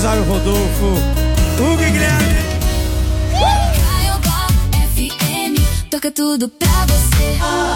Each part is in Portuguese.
Zóio Rodolfo, Hugo e Guilherme. Caiobá FM, toca tudo pra você.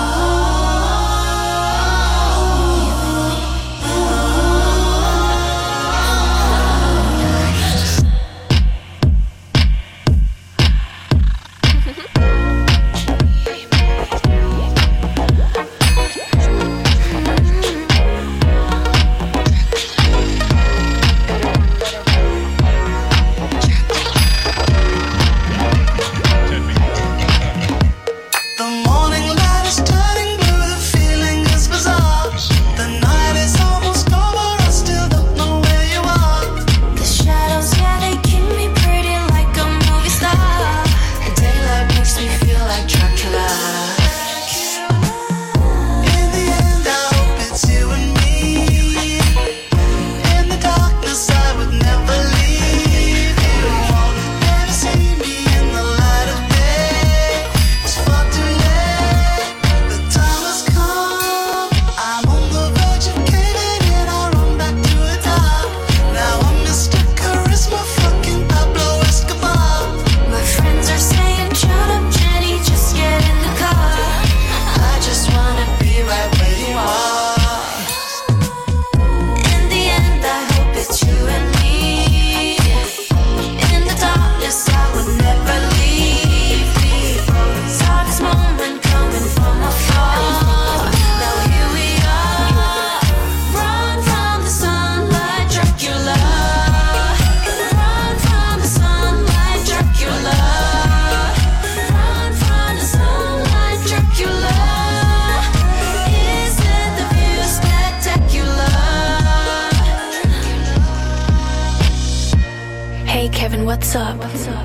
What's up?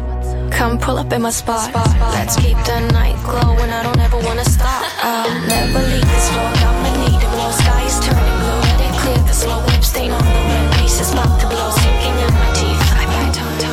Come pull up in my spot. Let's keep the night glowing. I don't ever wanna stop. I'll never leave this road. I'ma need it more. Sky is turning blue. Let it clear the slow whip stain on the rim. Face is about to blow. Sinking in my teeth. I bite on time.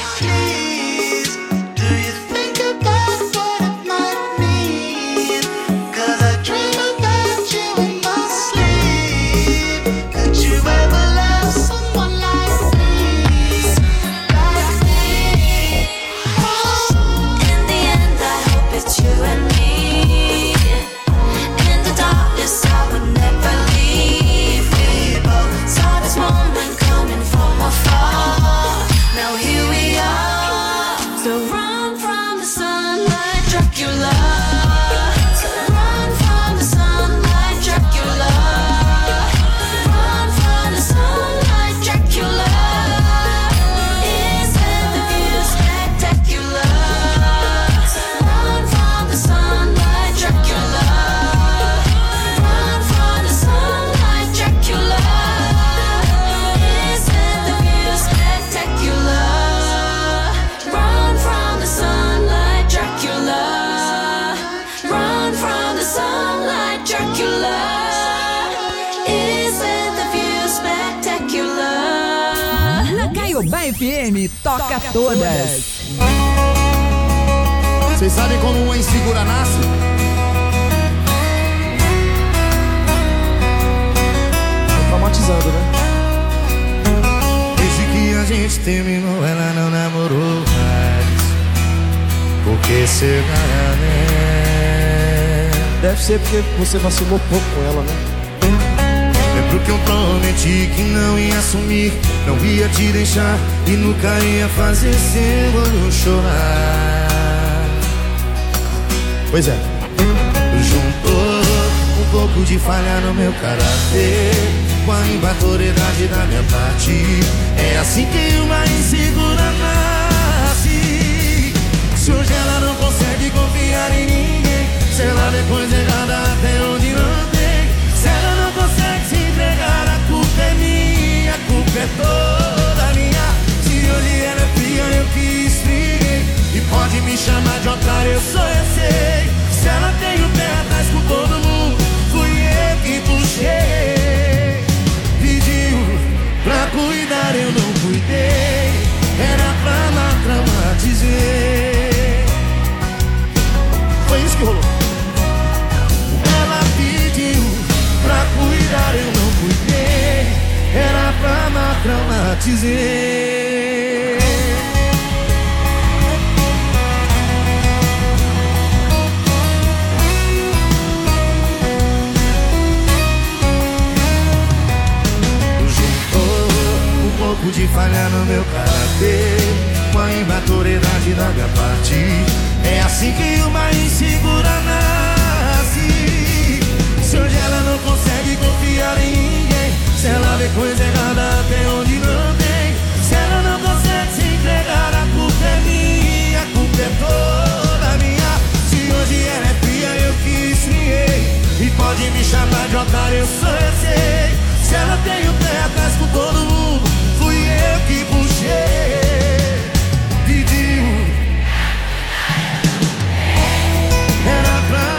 FM toca todas. Vocês sabem como uma insegura nasce? Tô traumatizando, né? Desde que a gente terminou, ela não namorou mais. Porque será, né? Deve ser porque você vacilou pouco com ela, né? Lembro que eu prometi que não ia sumir, não ia te deixar e nunca ia fazer seu olho chorar. Pois é. Juntou um pouco de falha no meu caráter com a imaturidade da minha parte. É assim que uma insegura nasce. Se hoje ela não consegue confiar em ninguém, se ela depois errada até onde não tem, se ela não consegue se entregar, a culpa é minha, a culpa é toda minha. Se hoje ela é fria, eu que esfriei, e pode me chamar de otário, eu só eu sei. Se ela tem o pé atrás com todo mundo, fui eu que puxei. Pediu pra cuidar, eu não cuidei, era pra lá, traumatizei. Foi isso que rolou. Ela pediu pra cuidar, eu não cuidei, era pra lá, traumatizei. pude falhar no meu caráter, com a imaturidade da minha parte. É assim que uma insegura nasce. Se hoje ela não consegue confiar em ninguém, se ela vê coisa errada até onde não tem, se ela não consegue se entregar, a culpa é minha, a culpa é toda minha. Se hoje ela é fria, eu que esfriei, e pode me chamar de otário, eu só eu sei. Se ela tem o pé atrás com todo mundo, fui eu que puxei. Pediu, era pra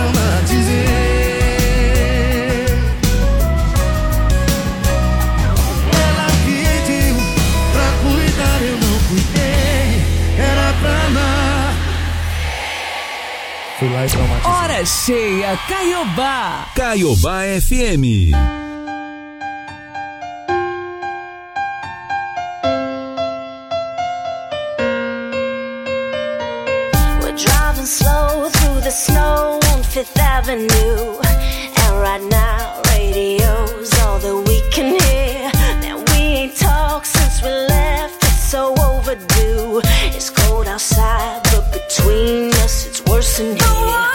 dizer. Ela pediu pra cuidar, eu não cuidei. Era pra amar. Fui lá e traumatizei. Hora cheia, Caiobá. Caiobá FM. Driving slow through the snow on Fifth Avenue, and right now radio's all that we can hear. Now we ain't talked since we left, it's so overdue. It's cold outside, but between us it's worse in here.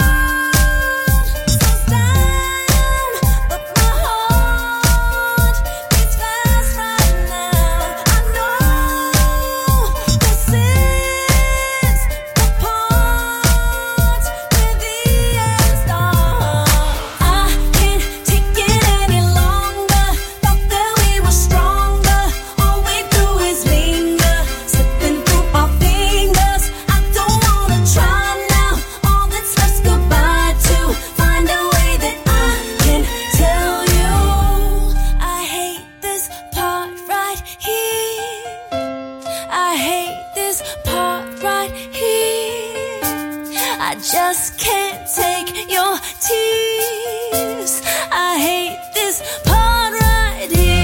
Just can't take your tears. I hate this part right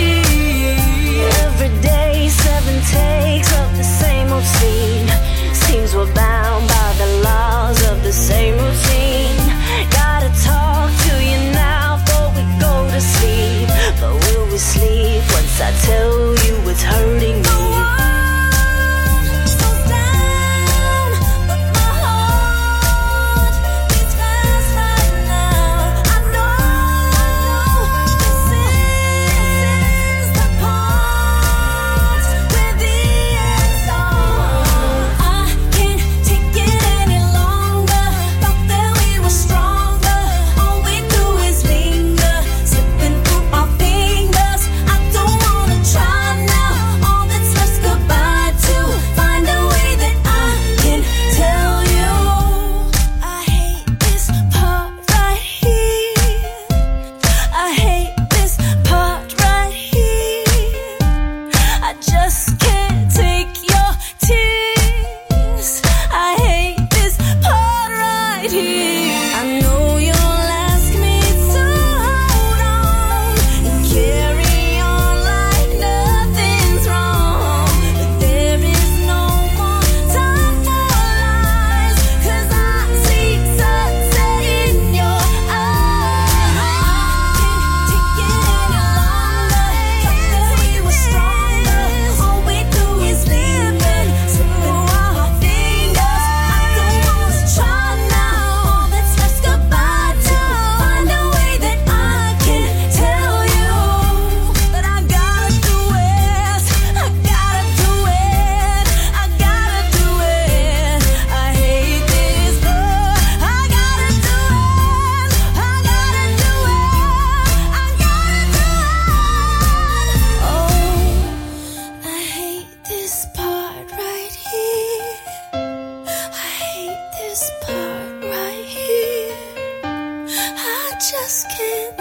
here. Every day, 7 takes of the same old scene. Seems we're bound by the laws of the same routine. Gotta talk to you now before we go to sleep. But will we sleep once I tell you it's hurting me?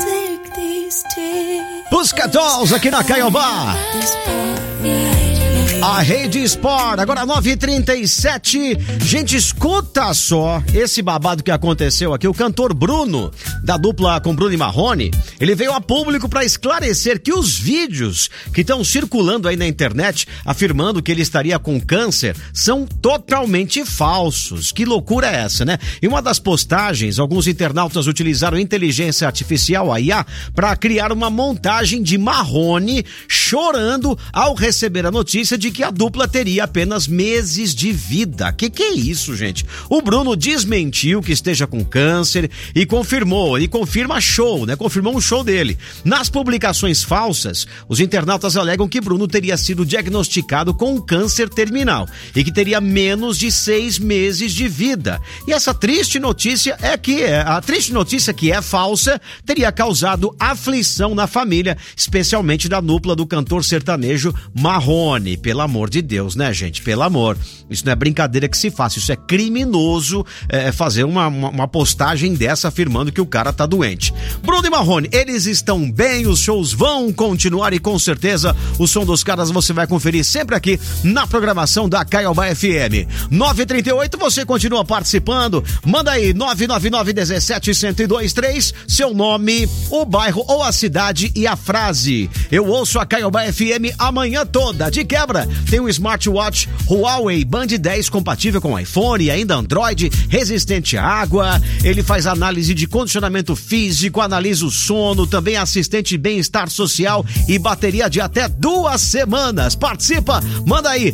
Pussycat Dolls aqui na Caiobá. A Rede Sport, agora 9h37. Gente, escuta só esse babado que aconteceu aqui. O cantor Bruno, da dupla com Bruno e Marrone, ele veio a público para esclarecer que os vídeos que estão circulando aí na internet, afirmando que ele estaria com câncer, são totalmente falsos. Que loucura é essa, né? Em uma das postagens, alguns internautas utilizaram inteligência artificial, a IA, para criar uma montagem de Marrone chorando ao receber a notícia de que a dupla teria apenas meses de vida. Que é isso, gente? O Bruno desmentiu que esteja com câncer e confirma show, né? Confirmou um show dele. Nas publicações falsas, os internautas alegam que Bruno teria sido diagnosticado com um câncer terminal e que teria menos de 6 meses de vida. E essa triste notícia que é falsa, teria causado aflição na família, especialmente da dupla do cantor sertanejo Marrone. Pelo amor de Deus, né, gente? Pelo amor. Isso não é brincadeira que se faça, isso é criminoso, fazer uma postagem dessa afirmando que o cara tá doente. Bruno e Marrone, eles estão bem, os shows vão continuar e com certeza o som dos caras você vai conferir sempre aqui na programação da Caiobá FM. 9h38, você continua participando, manda aí 999-17-1023, seu nome, o bairro ou a cidade e a frase. Eu ouço a Caiobá FM amanhã toda. De quebra, tem um smartwatch Huawei Band 10 compatível com iPhone e ainda Android, resistente à água. Ele faz análise de condicionamento físico, analisa o sono, também assistente bem-estar social e bateria de até 2 semanas. Participa, manda aí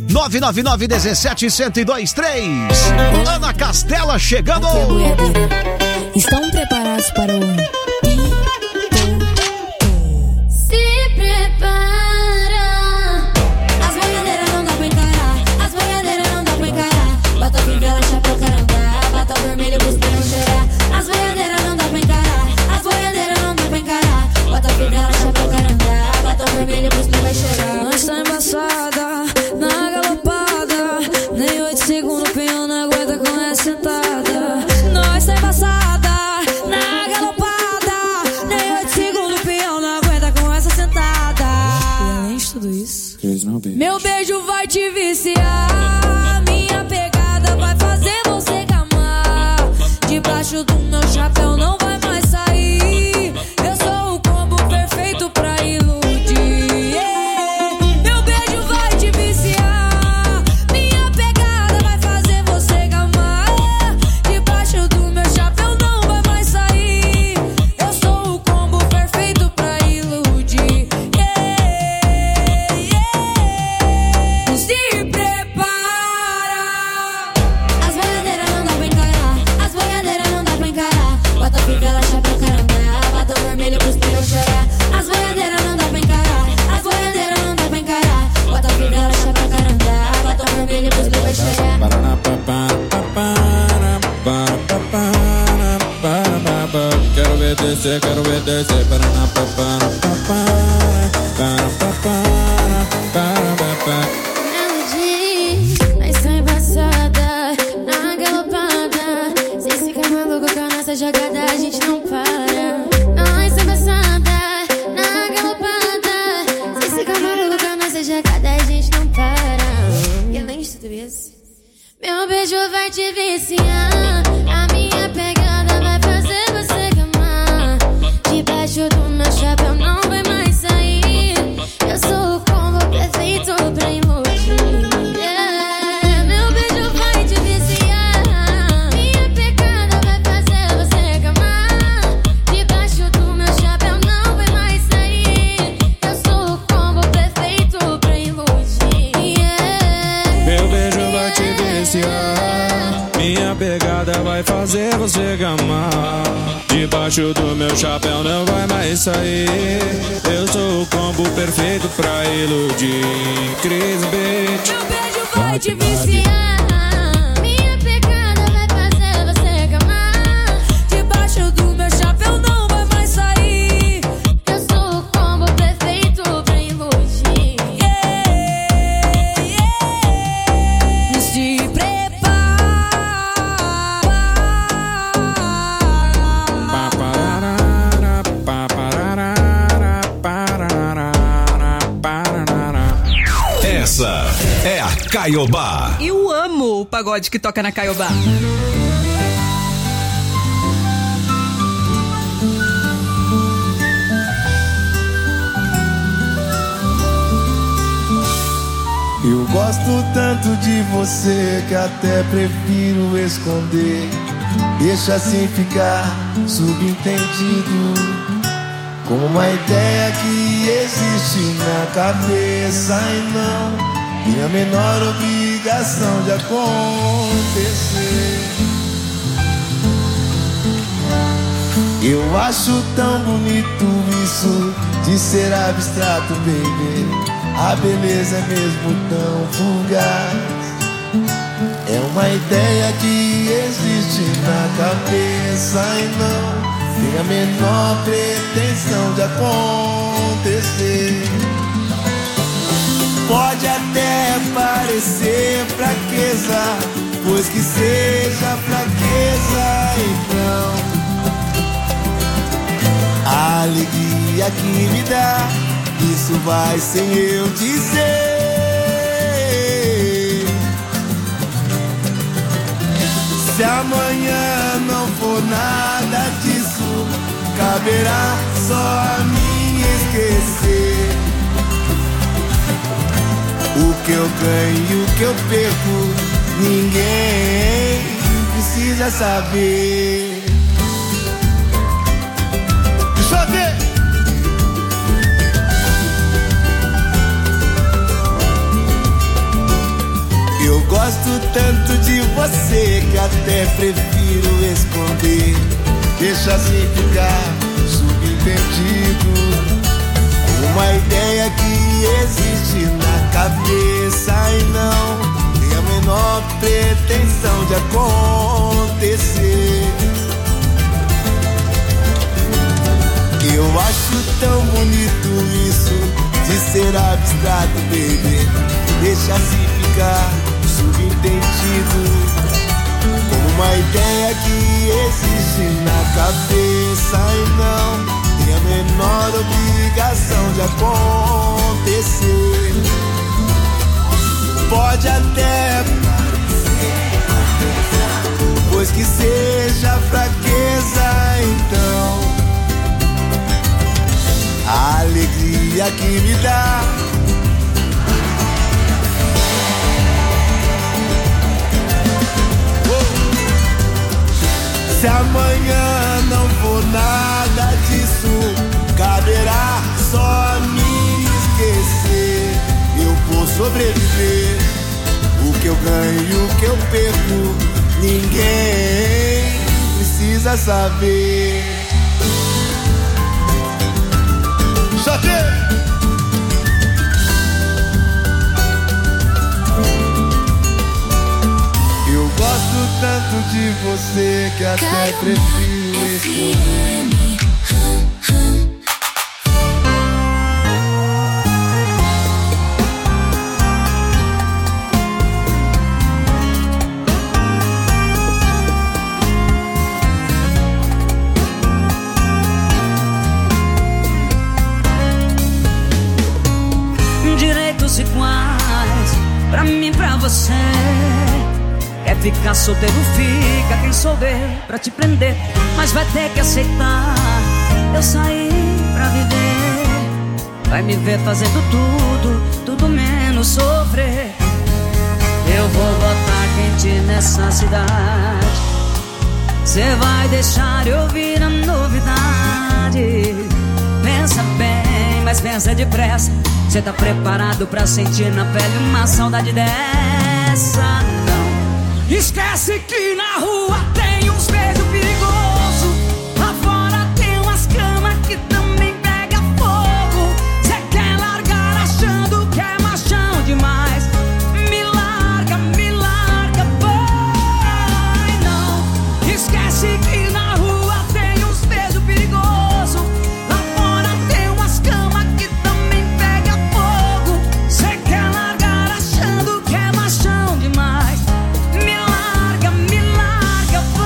999-17-1023. Ana Castela chegando. Estão preparados para o Nós tá embaçada, na galopada, nem 8 segundos o peão não aguenta com essa sentada. Nós tá embaçada, na galopada, nem 8 segundos o peão não aguenta com essa sentada. E além de tudo isso, meu beijo vai te viciar, minha pegada vai fazer você gamar. Debaixo do meu chapéu não vai mais sair, eu sou o combo perfeito pra iludir. Quero ver descer para na nós tá embaçada, na galopada, sem ficar maluco com a nossa jogada, a gente não para. Nós tá embaçada, na galopada, sem ficar maluco com a nossa jogada, a gente não para. E além de tudo isso, meu beijo vai te viciar, a minha pegada vai fazer você gamar. Debaixo do meu chapéu não vai mais sair, eu sou o combo perfeito pra iludir. Meu beijo vai te viciar, minha pegada vai fazer você gamar. Debaixo do meu chapéu não vai mais sair, eu sou o combo perfeito pra iludir. Meu beijo vai te viciar, minha pegada vai fazer você gamar. Debaixo do meu chapéu não vai mais sair, eu sou o combo perfeito pra iludir. Cris Beat. Meu beijo vai te viciar, minha pegada vai fazer você gamar. Debaixo do meu chapéu não vai mais sair, eu sou o combo perfeito pra iludir. Se Essa é a Caiobá. Eu amo o pagode que toca na Caiobá. Eu gosto tanto de você que até prefiro esconder. Deixa assim ficar subentendido, como uma ideia que existe na cabeça e não tem a menor obrigação de acontecer. Eu acho tão bonito isso de ser abstrato, baby. A beleza é mesmo tão fugaz. É uma ideia que existe na cabeça e não tem a menor pretensão de acontecer. Pode até parecer fraqueza, pois que seja fraqueza então. A alegria que me dá, isso vai sem eu dizer. Se amanhã não for nada disso, caberá só a mim esquecer. O que eu ganho e o que eu perco, ninguém precisa saber. Deixa eu ver. Eu gosto tanto de você que até prefiro esconder. Deixa assim ficar subentendido, uma ideia que existe na cabeça e não tem a menor pretensão de acontecer. Eu acho tão bonito isso de ser abstrato, baby. Deixa assim ficar subentendido, como uma ideia que existe na cabeça e não tem a menor obrigação de acontecer. Pode até parecer, pois que seja fraqueza então. A alegria que me dá, se amanhã não for nada disso, caberá só a mim esquecer. Eu vou sobreviver, o que eu ganho e o que eu perco, ninguém precisa saber. Chate! Eu gosto tanto de você que até prefiro esconder. Direitos iguais, pra mim, pra você. Quer ficar solteiro, fica. Quem souber pra te prender, mas vai ter que aceitar. Eu saí pra viver. Vai me ver fazendo tudo, tudo menos sofrer. Eu vou botar quente nessa cidade. Cê vai deixar eu vir a novidade. Pensa bem, mas pensa depressa. Cê tá preparado pra sentir na pele uma saudade dessa? Não. Esquece que na rua tem uns beijos perigosos. Lá fora tem umas camas que também pega fogo. Cê quer largar achando que é machão demais. Me larga, vai. Não. Esquece que na rua tem uns beijos perigosos. Lá fora tem umas camas que também pega fogo. Cê quer largar achando que é machão demais. Me larga, vai.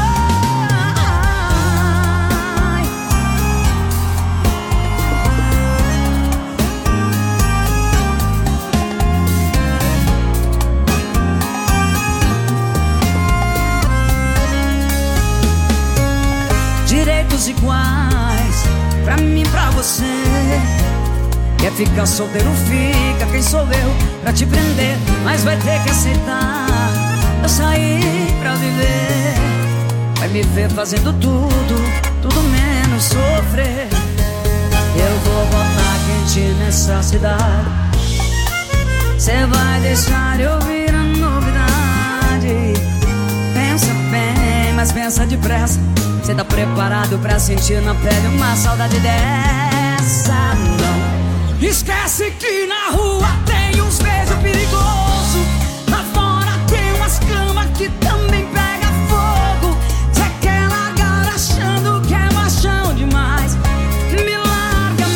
somos iguais. Pra mim, pra você. Quer ficar solteiro, fica. Quem sou eu pra te prender? Mas vai ter que aceitar. Eu saí pra viver. Vai me ver fazendo tudo menos sofrer. Eu vou botar quente nessa cidade. Cê vai deixar eu vir a novidade. Pensa bem, mas pensa depressa. Cê tá preparado pra sentir na pele uma saudade dessa? Não. Esquece que na rua tem uns beijos perigosos. Lá fora tem umas camas que também pega fogo. Cê quer largar achando que é machão demais. Me larga,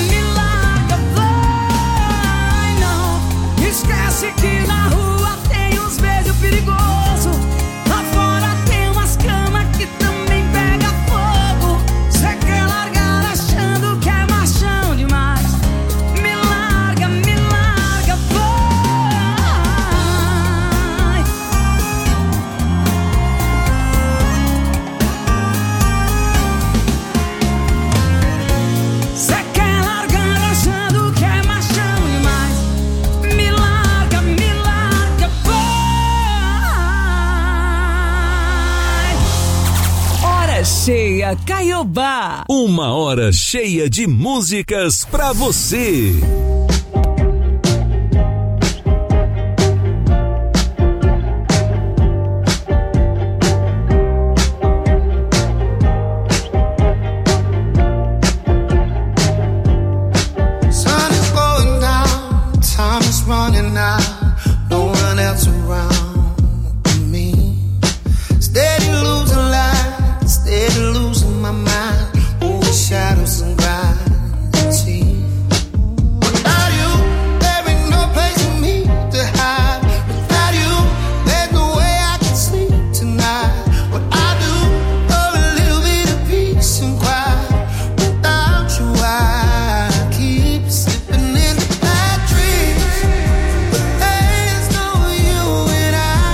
vai. Não. Esquece que na rua tem uns beijos perigosos. Lá fora tem umas camas que também pega fogo. Cê quer largar achando que é machão demais. Me larga, vai. Cê quer largar achando que é machão demais. Me larga, vai. Hora cheia, Caiobá. Uma hora cheia de músicas pra você. Sun is going down, time is running out, no one else around me. Steady losing light, steady losing my mind, over shadows and gravity. Without you, there ain't no place for me to hide. Without you, there's no way I can sleep tonight. What I do for a little bit of peace and quiet. Without you, I keep slipping into bad dreams. But there's no you and I.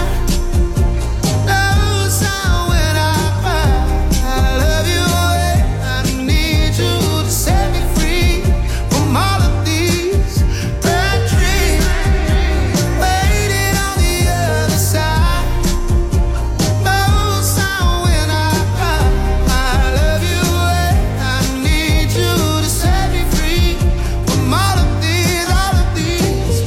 No sound when I cry. I love you and I need you to set me free from all of these bad dreams. Waiting on the other side. No sound when I cry. I love you and I need you to set me free from all of these bad dreams.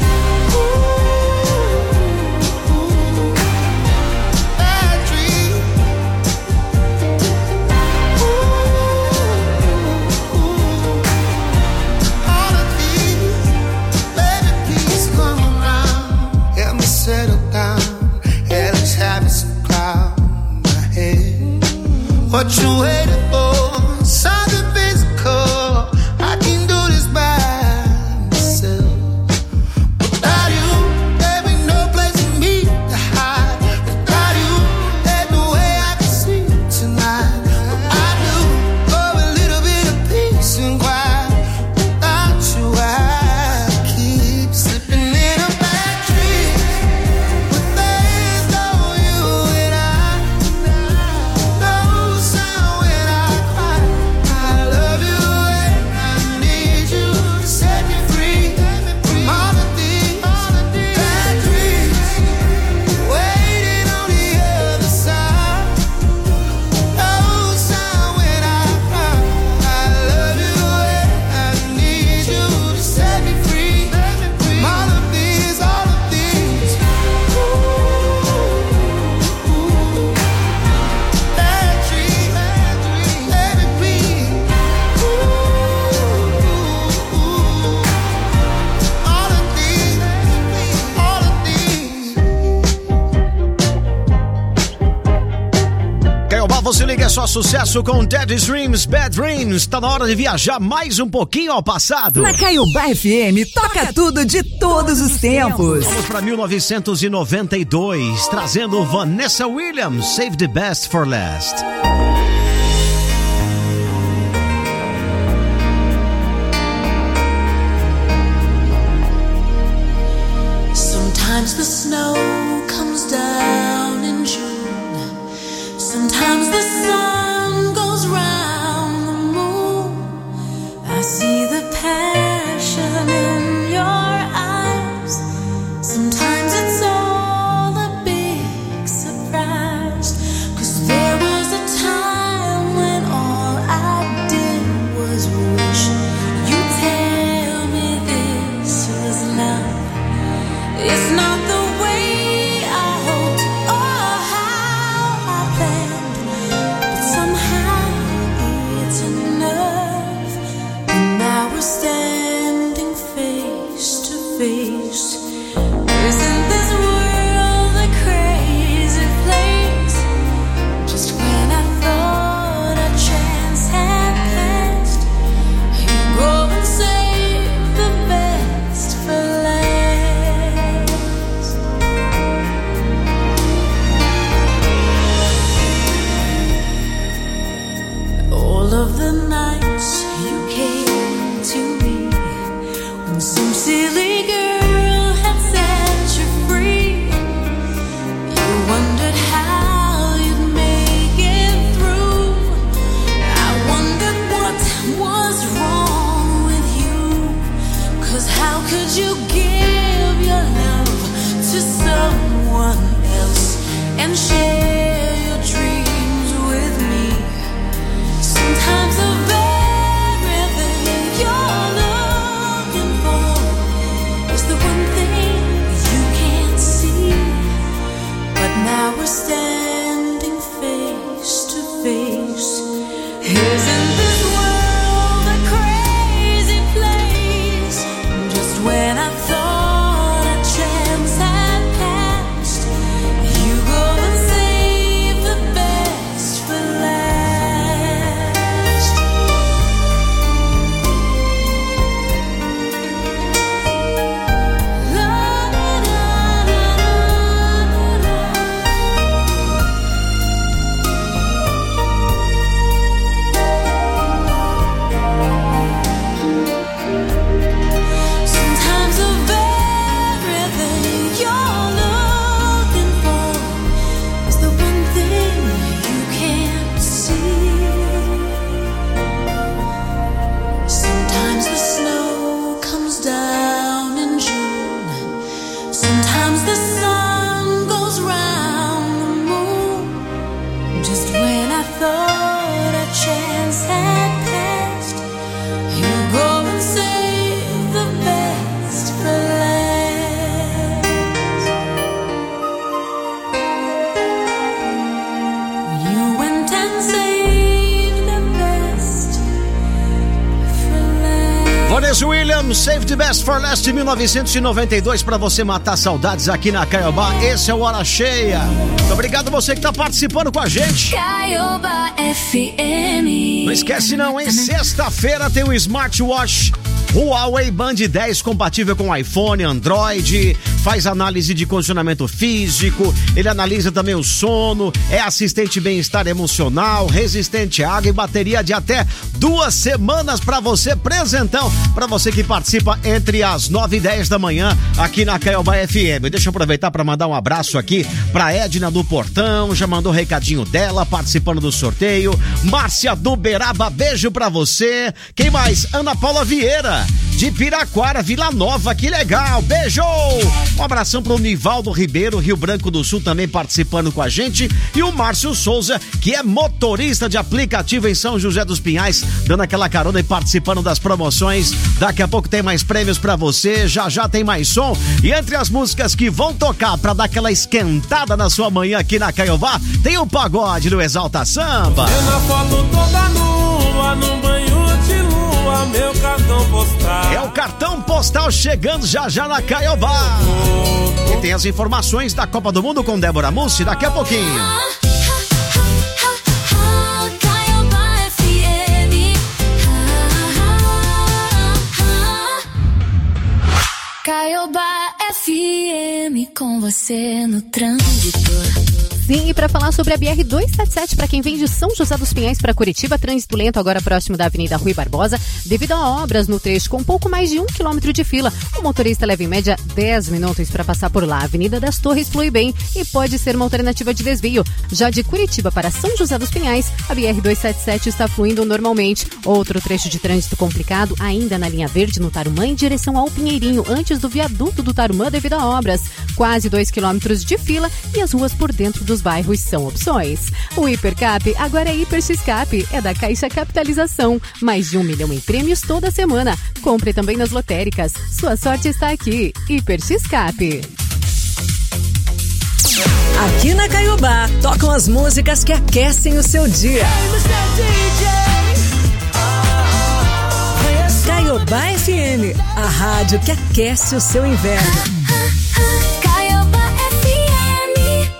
All of these, baby, please come around. Help me settle down. Hellish habits and cloud my head. What you waiting for? Something physical. I can do this by myself. Without you, there ain't no place for me to hide. Without you, there's no way I can sleep tonight. What I do for a little bit of peace and quiet. Without you, I keep slipping in a bad dream. But there's no you and I. No sound when I cry. I love you and I need you to set me free from all of these bad dreams. Waiting on the other side. No sound when I cry. I love you and I need you to set me free from all of these bad dreams. Baby, please. All of these. Caiobá, você liga, é só sucesso com Daddy's Dreams, Bad Dreams. Tá na hora de viajar mais um pouquinho ao passado. Na Caiobá FM, toca tudo de todos os tempos. Vamos pra 1992, trazendo Vanessa Williams, Save the Best for Last. Sometimes the snow comes down in June. Sometimes the sun goes round the face. Isn't this world a crazy place? Just when I thought a chance had passed, you go and save the best for last. All of the nights you came to me when some silly girl had set you free. You wondered how you'd make it through. I wondered what was wrong with you. 'Cause how could you give your love to someone else and share your dreams with me? Sometimes the very thing you're looking for is the one thing you can't see. But now we're standing face to face. Isn't this world a crazy place? Just when I thought a chance had passed, you go and save the best for last. La, la, la, la, la, la. Sometimes the very thing you're looking for is the one thing you can't see. Sometimes the snow comes down in June. Sometimes the sun goes round the moon. Just when I thought a chance had passed, you go and save the best for last. You went and saved the best for last. Vanessa Williams, Save the Best for Last de 1992 pra você matar saudades aqui na Caiobá. Esse é o Hora Cheia. Muito obrigado você que tá participando com a gente. Caiobá FM. Não esquece não, hein? Sexta-feira tem o smartwatch Huawei Band 10 compatível com iPhone, Android, faz análise de condicionamento físico, ele analisa também o sono, é assistente bem-estar emocional, resistente à água e bateria de até 2 semanas pra você, presentão, pra você que participa entre as 9 e 10 da manhã aqui na Caiobá FM. Deixa eu aproveitar pra mandar um abraço aqui pra Edna do Portão, já mandou recadinho dela, participando do sorteio. Márcia do Beraba, beijo pra você. Quem mais? Ana Paula Vieira, de Piraquara, Vila Nova, que legal, beijo! Um abração pro Nivaldo Ribeiro, Rio Branco do Sul, também participando com a gente, e o Márcio Souza, que é motorista de aplicativo em São José dos Pinhais, dando aquela carona e participando das promoções. Daqui a pouco tem mais prêmios pra você, já tem mais som, e entre as músicas que vão tocar pra dar aquela esquentada na sua manhã aqui na Caiobá, tem o pagode do Exalta Samba. Eu na foto toda nua, num banho de lua, meu cartão postal. É o cartão postal chegando já na Caiobá. E tem as informações da Copa do Mundo com Débora Mussi daqui a pouquinho. Caiobá FM. Caiobá FM com você no trânsito. Sim, e para falar sobre a BR-277, para quem vem de São José dos Pinhais para Curitiba, trânsito lento agora próximo da Avenida Rui Barbosa, devido a obras no trecho com pouco mais de 1 quilômetro de fila. O motorista leva em média 10 minutos para passar por lá. A Avenida das Torres flui bem e pode ser uma alternativa de desvio. Já de Curitiba para São José dos Pinhais, a BR-277 está fluindo normalmente. Outro trecho de trânsito complicado ainda na linha verde no Tarumã em direção ao Pinheirinho, antes do viaduto do Tarumã devido a obras. Quase 2 quilômetros de fila e as ruas por dentro dos bairros são opções. O Hipercap agora é Hiper X-Cap, é da Caixa Capitalização. Mais de 1 milhão em prêmios toda semana. Compre também nas lotéricas. Sua sorte está aqui. Hiper X-Cap. Aqui na Caiobá, tocam as músicas que aquecem o seu dia. Caiobá Caiobá FM, a rádio que aquece o seu inverno. Caiobá FM.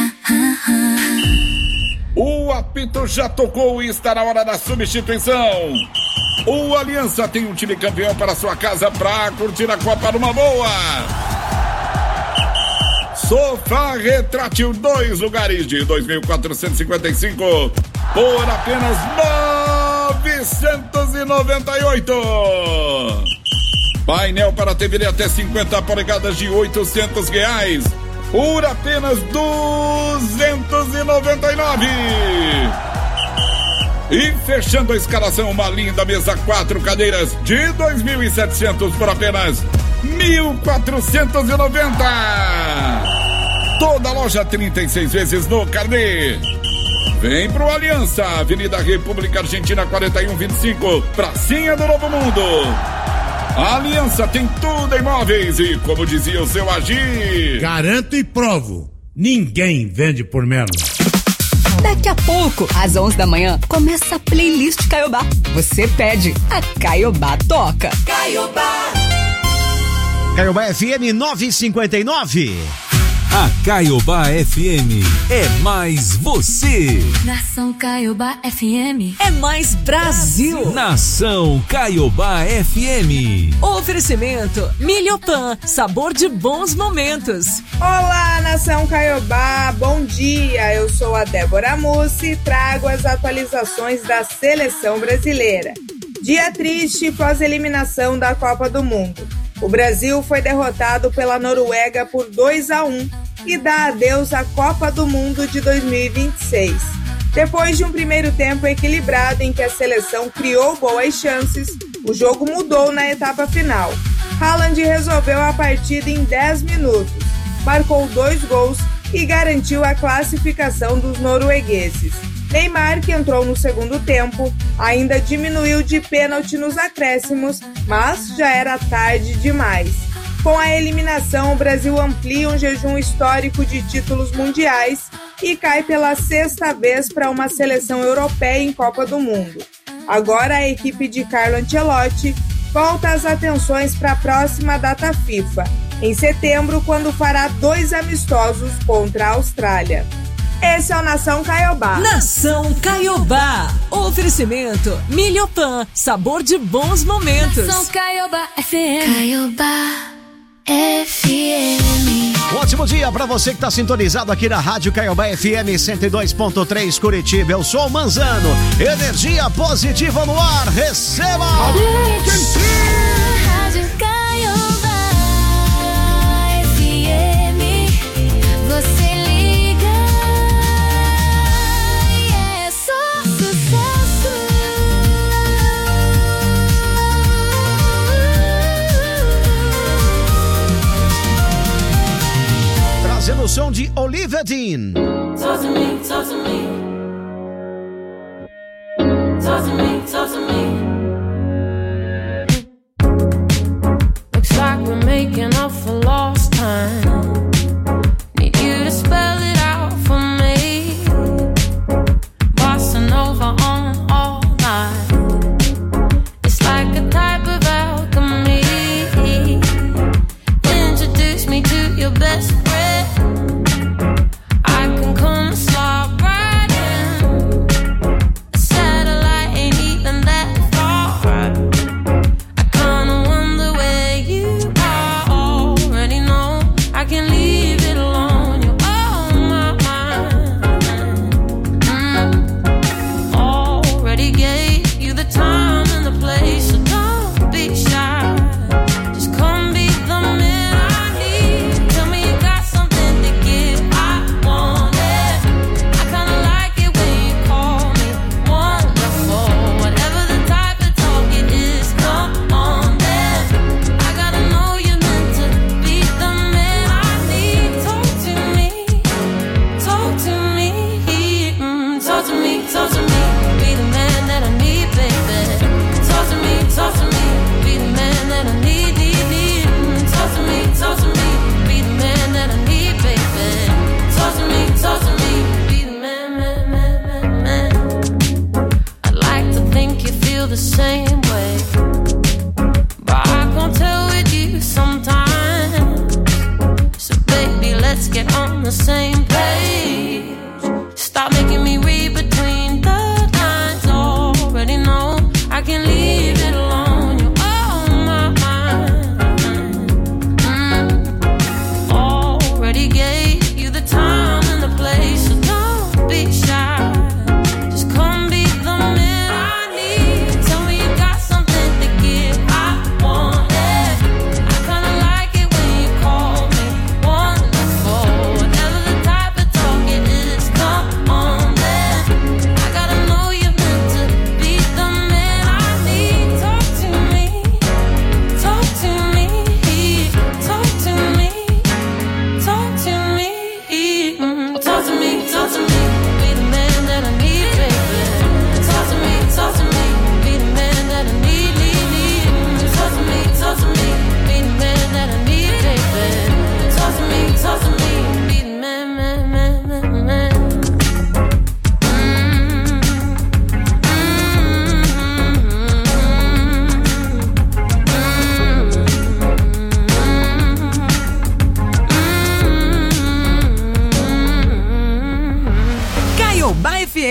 O apito já tocou e está na hora da substituição. O Aliança tem um time campeão para sua casa para curtir a Copa numa boa. Sofá retrátil 2 lugares de 2.455 por apenas 998. Painel para TV de até 50 polegadas de R$800 por apenas 299. E fechando a escalação, uma linda mesa 4 cadeiras de 2.700 por apenas 1.490. Toda loja 36 vezes no carnê. Vem pro Aliança, Avenida República Argentina 4125, pracinha do Novo Mundo. A Aliança tem tudo em móveis e, como dizia o seu Agir, garanto e provo, ninguém vende por menos. Daqui a pouco, às 11 da manhã, começa a playlist Caiobá. Você pede, a Caiobá toca. Caiobá. Caiobá FM 959. A Caiobá FM é mais você. Nação Caiobá FM. É mais Brasil. Nação Caiobá FM. Oferecimento Milhopan, sabor de bons momentos. Olá, Nação Caiobá, bom dia. Eu sou a Débora Mussi e trago as atualizações da seleção brasileira. Dia triste pós-eliminação da Copa do Mundo. O Brasil foi derrotado pela Noruega por 2-1 e dá adeus à Copa do Mundo de 2026. Depois de um primeiro tempo equilibrado em que a seleção criou boas chances, o jogo mudou na etapa final. Haaland resolveu a partida em 10 minutos, marcou 2 gols e garantiu a classificação dos noruegueses. Neymar, que entrou no segundo tempo, ainda diminuiu de pênalti nos acréscimos, mas já era tarde demais. Com a eliminação, o Brasil amplia um jejum histórico de títulos mundiais e cai pela 6ª vez para uma seleção europeia em Copa do Mundo. Agora a equipe de Carlo Ancelotti volta as atenções para a próxima data FIFA, em setembro, quando fará 2 amistosos contra a Austrália. Esse é o Nação Caiobá. Nação Caiobá. Oferecimento Milhopan, sabor de bons momentos. Nação Caiobá FM. Caiobá FM. Um ótimo dia pra você que tá sintonizado aqui na Rádio Caiobá FM 102.3 Curitiba. Eu sou o Manzano. Energia positiva no ar. Receba! Rádio Caiobá FM. Você trazendo o som de Olivia Dean. Talk to me, talk to me. Talk to me, talk to me. Looks like we're making up for lost time. Need you to spell it out for me. Bossa Nova on all night. It's like a type of alchemy. Introduce me to your best friend.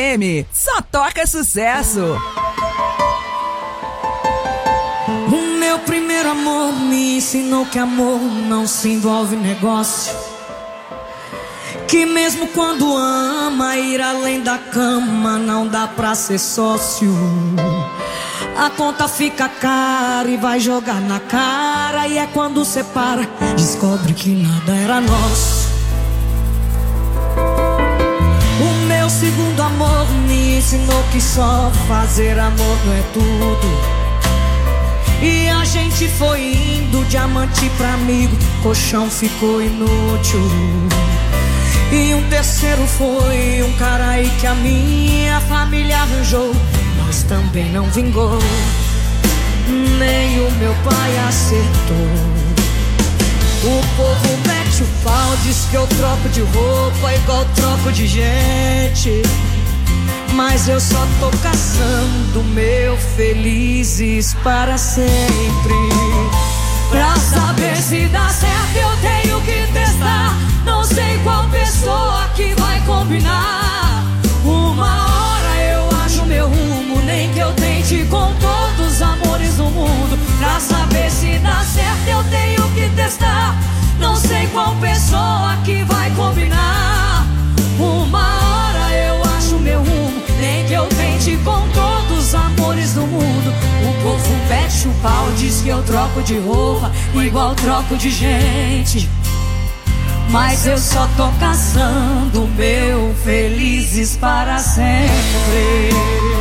FM, só toca sucesso. O meu primeiro amor me ensinou que amor não se envolve em negócio, que mesmo quando ama, ir além da cama não dá pra ser sócio. A conta fica cara e vai jogar na cara, e é quando separa, descobre que nada era nosso. O meu segundo amor me ensinou que só fazer amor não é tudo, e a gente foi indo, diamante pra amigo, colchão ficou inútil. E um terceiro foi um cara aí que a minha família arranjou, mas também não vingou, nem o meu pai acertou. O povo mete o pau, diz que eu troco de roupa igual troco de gente, mas eu só tô caçando meu felizes para sempre. Pra saber se dá certo eu tenho que testar, não sei qual pessoa que vai combinar. Uma hora eu acho meu rumo, nem que eu tente com todos os amores do mundo. Pra saber se dá certo eu tenho que testar, não sei qual pessoa que vai combinar. Uma hora eu acho meu rumo, nem que eu tente com todos os amores do mundo. O povo mete o pau, diz que eu troco de roupa igual troco de gente, mas eu só tô caçando meu felizes para sempre.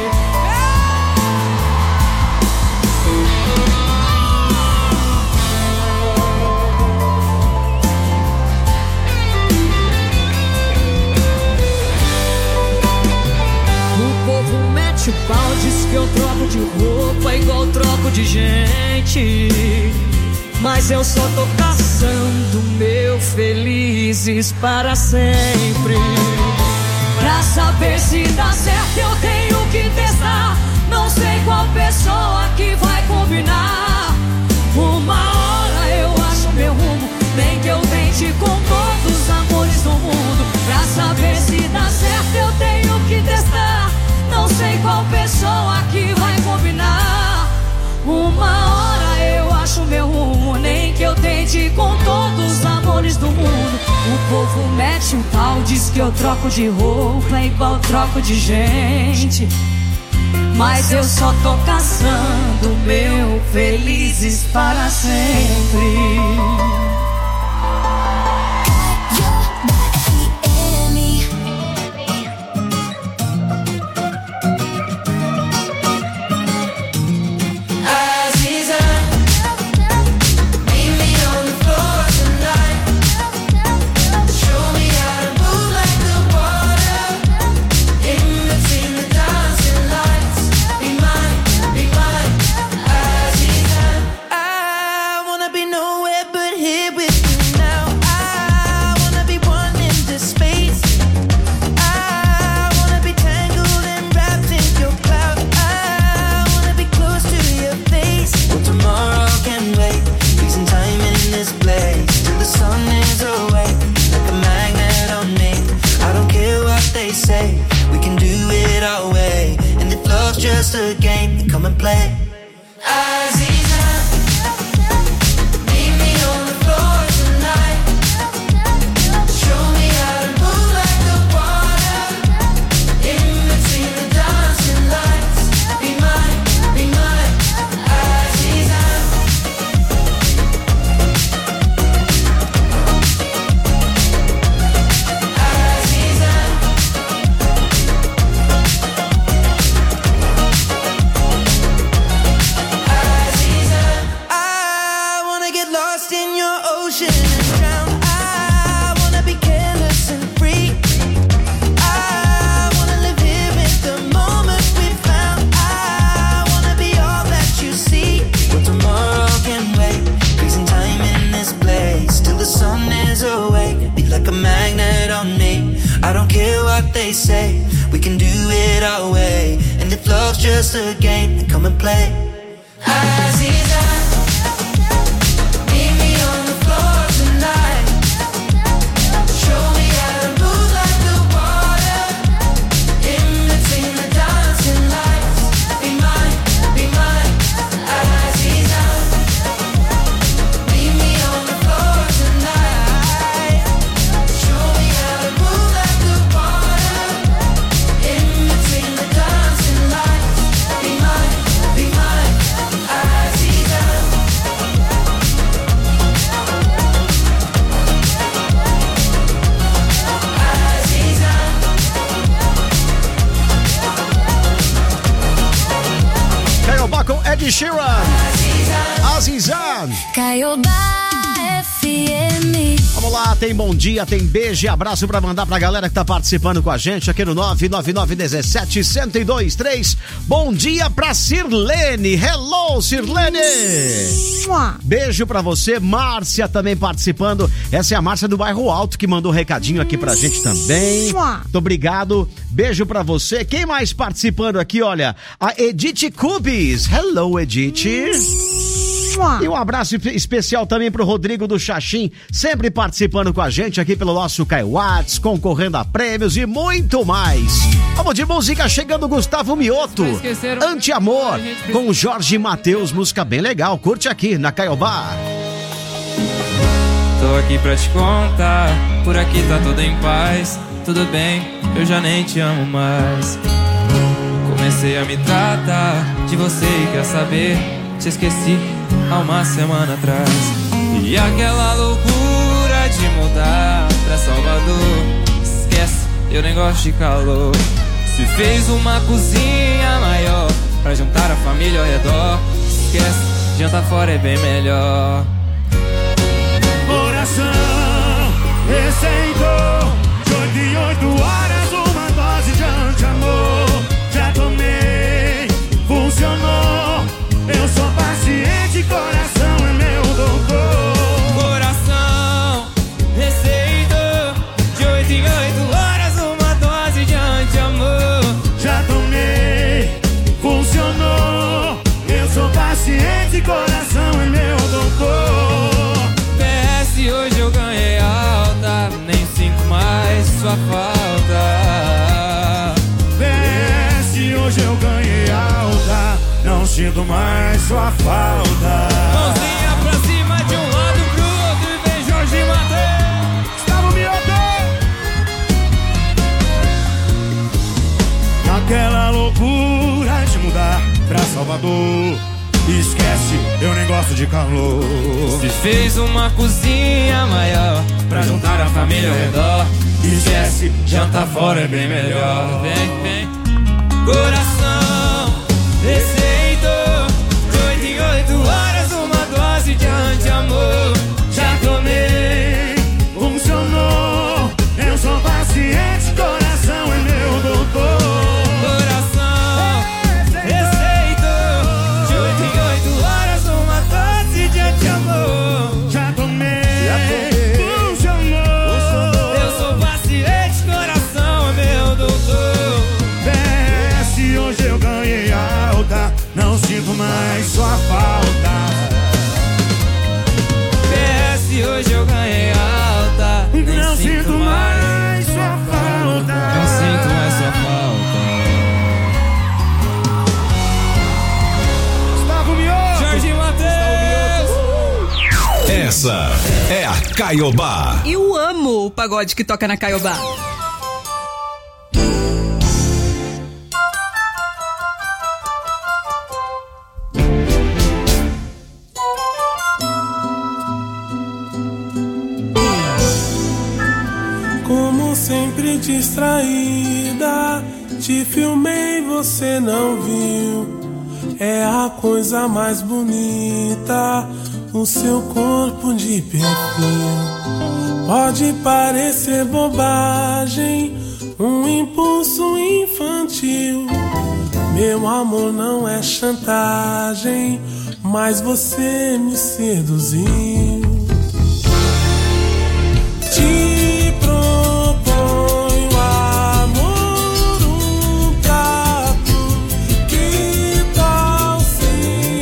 O pau diz que eu troco de roupa igual troco de gente, mas eu só tô caçando meu felizes para sempre. Pra saber se dá certo eu tenho que testar, não sei qual pessoa que vai combinar. Uma hora eu acho meu rumo, nem que eu tente com todos os amores do mundo. Pra saber se dá certo eu tenho que testar, não sei qual pessoa que vai combinar. Uma hora eu acho meu rumo, nem que eu tente com todos os amores do mundo. O povo mete o pau, diz que eu troco de roupa igual troco de gente, mas eu só tô caçando meu felizes para sempre. Just a game, come and play. Aziza, meet me on the floor tonight. Show me how to move like the water in between the dancing lights. Be mine, Aziza. Aziza. They say we can do it our way, and if love's just a game, then come and play. Aziza, meet me on the floor tonight. Show me how to move like the water in between Ed Sheeran. Azizan. Caiobá FM. Vamos lá, tem bom dia, tem beijo e abraço pra mandar pra galera que tá participando com a gente aqui no 99917-1023. Bom dia pra Sirlene. Hello, Sirlene. Beijo pra você. Márcia também participando. Essa é a Márcia do Bairro Alto que mandou um recadinho aqui pra gente também. Muito obrigado. Beijo pra você. Quem mais participando aqui? Olha, a Edith Cubis. Hello, Edith. E um abraço especial também pro Rodrigo do Xaxim, sempre participando com a gente aqui pelo nosso Kaiwats, concorrendo a prêmios e muito mais. Vamos de música, chegando Gustavo Mioto, Anti-Amor, com Jorge Mateus, música bem legal, curte aqui na Caiobá. Tô aqui pra te contar, por aqui tá tudo em paz. Tudo bem, eu já nem te amo mais. Comecei a me tratar de você e quer saber, te esqueci há uma semana atrás. E aquela loucura de mudar pra Salvador, esquece, eu nem gosto de calor. Se fez uma cozinha maior pra juntar a família ao redor, esquece, janta fora é bem melhor. Coração receitou de 8 em 8 horas uma dose de anti-amor. Já tomei, funcionou. Eu sou paciente, coração é meu doutor. Coração receitou de 8 em 8 horas uma dose de anti-amor. Já tomei, funcionou. Eu sou paciente, coração é meu doutor. PS, hoje eu ganhei alta, nem sinto mais sua falta. PS, hoje eu ganhei alta, não sinto mais sua falta. Mãozinha pra cima de um lado pro outro e vem Jorge Mateus. Gustavo Mioto. Naquela loucura de mudar pra Salvador, esquece, eu nem gosto de calor. Se fez uma cozinha maior pra juntar a família ao redor, esquece, janta fora é bem melhor. Vem, vem. Coração receitou de 8 em 8 horas uma dose de anti-amor. Já tomei, funcionou. Eu sou paciente, coração é meu doutor. Coração receitou de 8 em 8 horas uma dose de anti-amor. Já tomei, funcionou. Eu sou paciente, coração é meu doutor. PS, hoje eu ganhei alta, não sinto mais sua falta. PS, hoje eu ganhei alta, não sinto mais sua falta. Não sinto mais sua falta. Gustavo Mioto. Jorge Mateus. Essa é a Caiobá. Eu amo o pagode que toca na Caiobá. Como sempre distraída, te filmei, você não viu. É a coisa mais bonita, o seu corpo de perfil. Pode parecer bobagem, um impulso infantil. Meu amor não é chantagem, mas você me seduziu. Te proponho amor, um prato, que tal se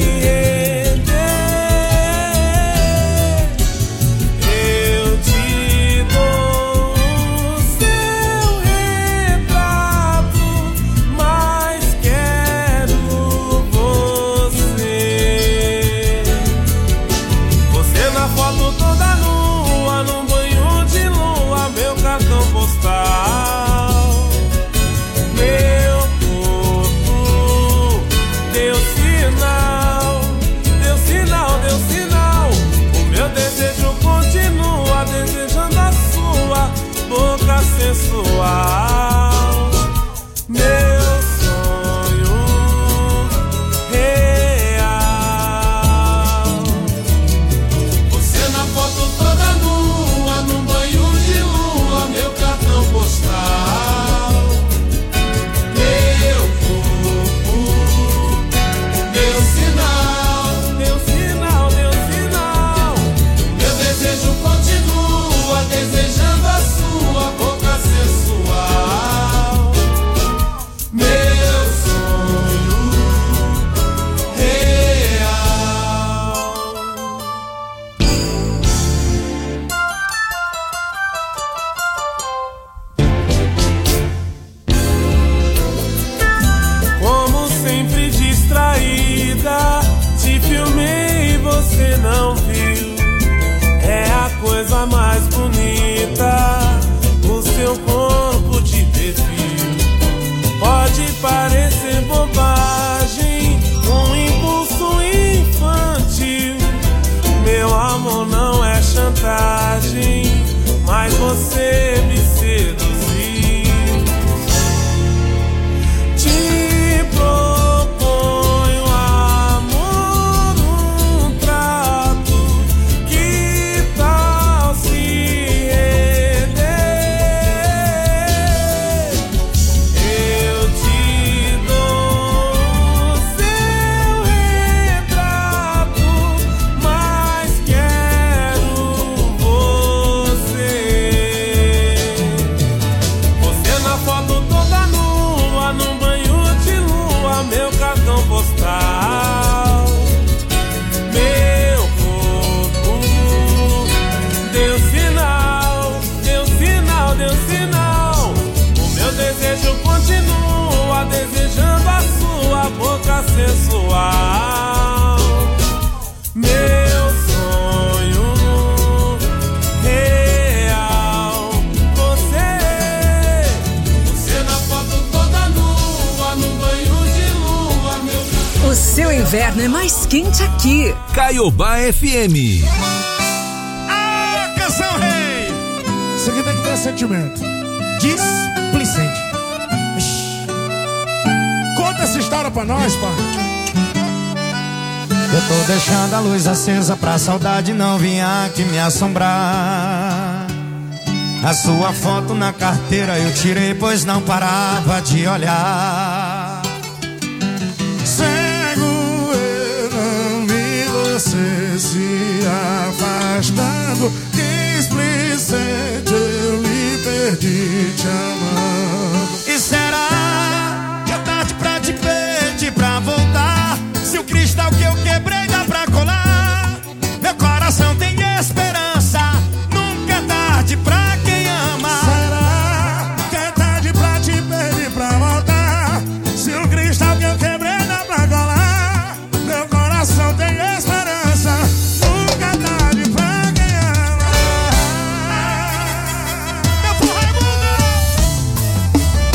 render? Eu te dou o seu retrato, mas quero você. Você na você me seduzir. Te proponho amor, um trato. Que tal se render? Eu te dou o seu retrato, mas quero você. Você na foto toda nua, num banho de lua, meu cartão postal. Meu corpo deu sinal, deu sinal, deu sinal. O meu desejo continua, desejando a sua boca sensual. Meu sonho real, você na foto toda nua, num banho de lua, meu. O seu inverno é mais quente aqui. Caiobá FM. Ah, canção rei! Isso aqui tem que ter sentimento. Displicente. Ixi. Conta essa história pra nós, pai. Eu tô deixando a luz acesa pra saudade não vir aqui me assombrar. A sua foto na carteira eu tirei, pois não parava de olhar. Cego eu não vi você se afastando. Displicente eu me perdi te amando. E será que é tarde pra te pedir pra voltar? Se o cristal que eu quebrei dá pra colar, meu coração tem esperança. Nunca é tarde pra quem ama. Será que é tarde pra te pedir pra voltar? Se o cristal que eu quebrei dá pra colar, meu coração tem esperança. Nunca é tarde pra quem ama. Meu povo Raimundo!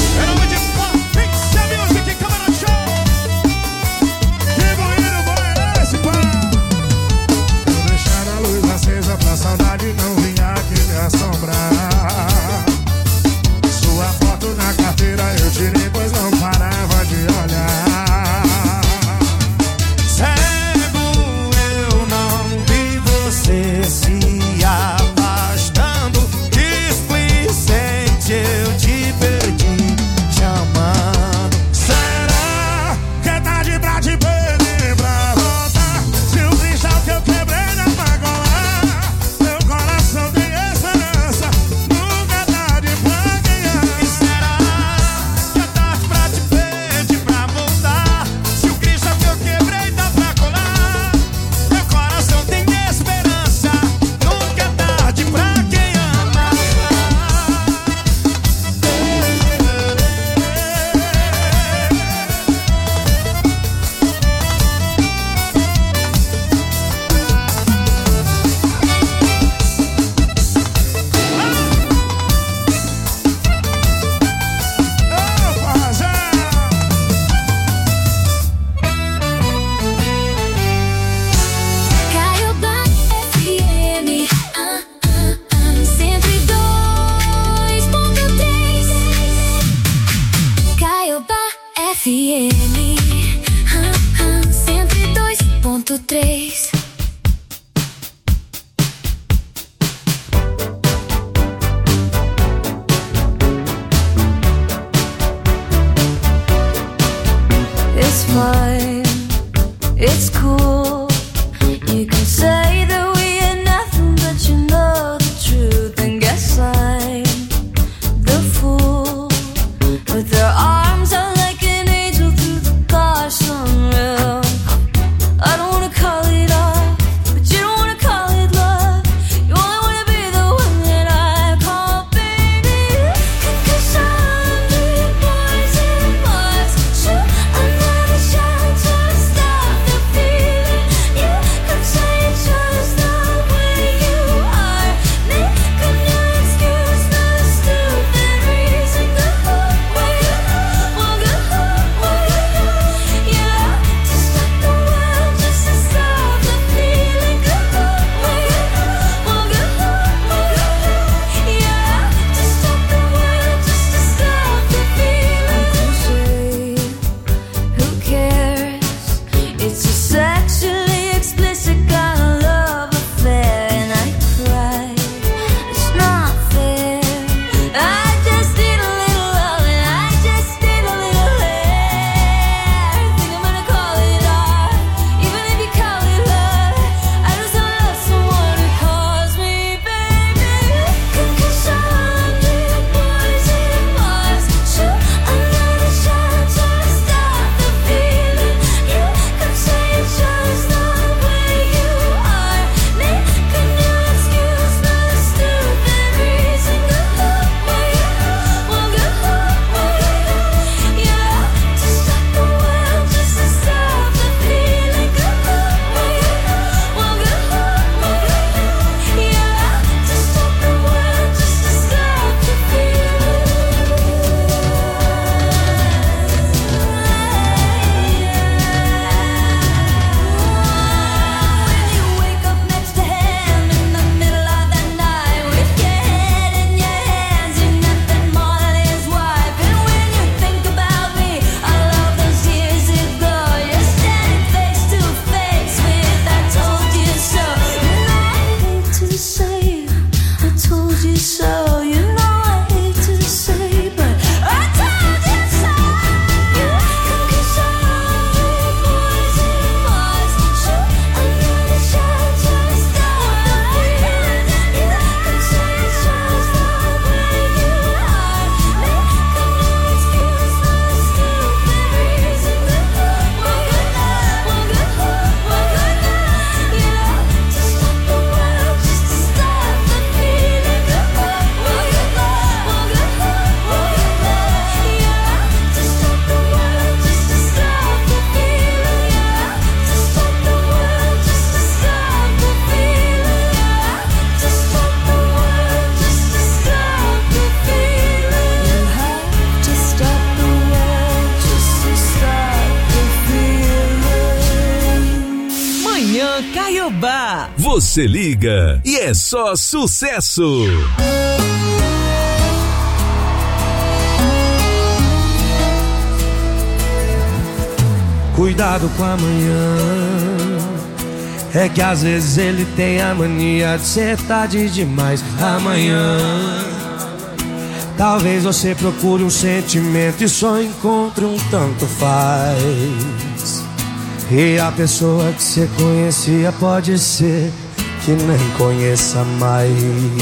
told you so. You know I hate to say, but I told you so. You can show poison was. Shoot another shot, just stop the feeling. You can say it shows the way you are. Make no excuse for the stupid reason. One good night, yeah. To stop the world, just to stop the feeling. One good night, yeah. To stop the world, just to stop the feeling, yeah. To stop the world, just to stop the feeling, yeah. To stop the world, just to stop the feeling. You have to stop the world, just to stop the feeling. Manhã Caiobá. Você liga e é só sucesso. Cuidado com amanhã. É que às vezes ele tem a mania de ser tarde demais. Amanhã talvez você procure um sentimento e só encontre um tanto faz. E a pessoa que você conhecia pode ser que nem conheça mais.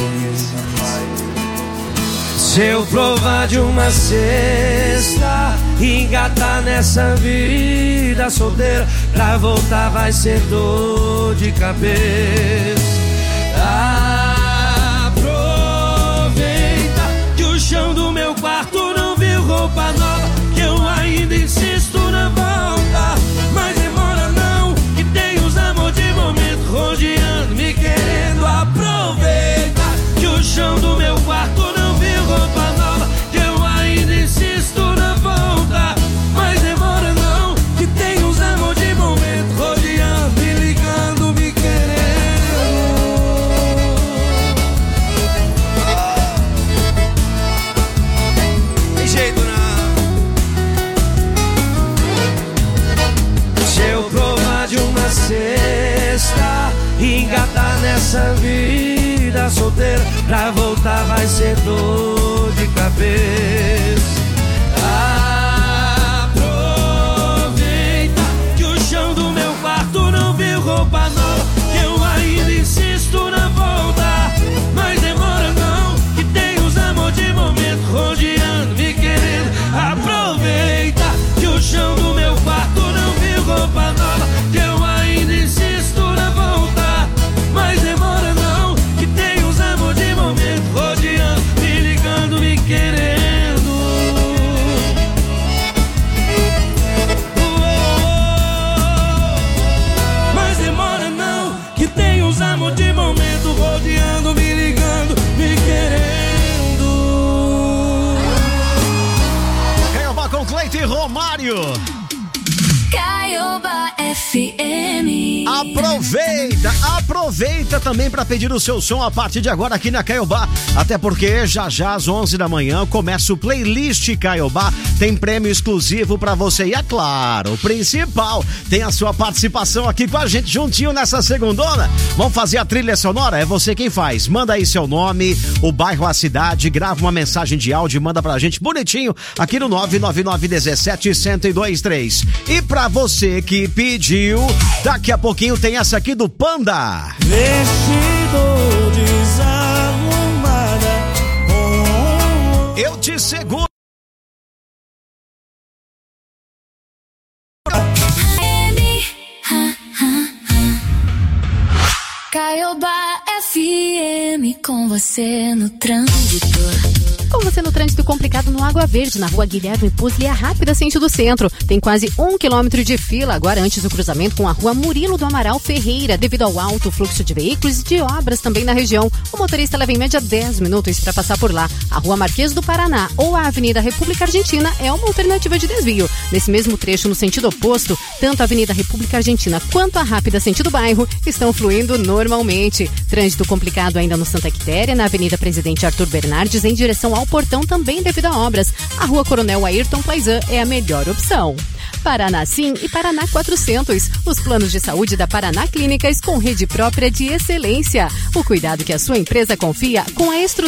Se eu provar de uma cesta e engatar nessa vida solteira, pra voltar vai ser dor de cabeça. Aproveita que o chão do meu quarto não viu roupa nova, que eu ainda insisto na volta. Mas demora não, que tem os amor de momento rodeando, me querendo. Aproveita que o chão do meu quarto não viu roupa nova, que eu ainda insisto na volta. Mas demora não, que tem os amor de momento rodeando, me ligando, me querendo. Tem jeito não. Se eu provar de uma cesta e engatar nessa vida solteira, pra voltar vai ser dor de cabeça. Aproveita que o chão do meu quarto não viu roupa nova, que eu ainda insisto na volta. Mas demora não, que tem os amor de momento rodeando, me querendo. Aproveita que o chão do meu quarto não viu roupa nova, que eu ainda insisto na volta. Mas demora não, que tem os amor de momento rodeando, me ligando, me querendo. Mas demora não, que tem os amor de momento rodeando, me ligando, me querendo. Caiobá com Cleiton e Romário. Caiobá FM. Aproveita também para pedir o seu som a partir de agora aqui na Caiobá. Até porque já às 11 da manhã começa o playlist Caiobá. Tem prêmio exclusivo para você e é claro, o principal, tem a sua participação aqui com a gente juntinho nessa segundona. Vamos fazer a trilha sonora? É você quem faz. Manda aí seu nome, o bairro, a cidade, grava uma mensagem de áudio e manda pra gente bonitinho aqui no 99917-1023. E pra você que pediu, daqui a pouquinho tem essa aqui do Panda. Vestido desarrumada, eu te seguro. Caiobá FM com você no trânsito. Com você no trânsito complicado no Água Verde, na rua Guilherme Pusli, a rápida sentido centro. Tem quase 1 quilômetro de fila agora antes do cruzamento com a rua Murilo do Amaral Ferreira, devido ao alto fluxo de veículos e de obras também na região. O motorista leva em média 10 minutos para passar por lá. A rua Marquês do Paraná ou a Avenida República Argentina é uma alternativa de desvio. Nesse mesmo trecho, no sentido oposto, tanto a Avenida República Argentina quanto a rápida sentido bairro estão fluindo normalmente. Trânsito Trânsito complicado ainda no Santa Quitéria, na Avenida Presidente Arthur Bernardes, em direção ao Portão, também devido a obras. A Rua Coronel Ayrton Plaizan é a melhor opção. Paraná Sim e Paraná 400. Os planos de saúde da Paraná Clínicas com rede própria de excelência. O cuidado que a sua empresa confia com a estrutura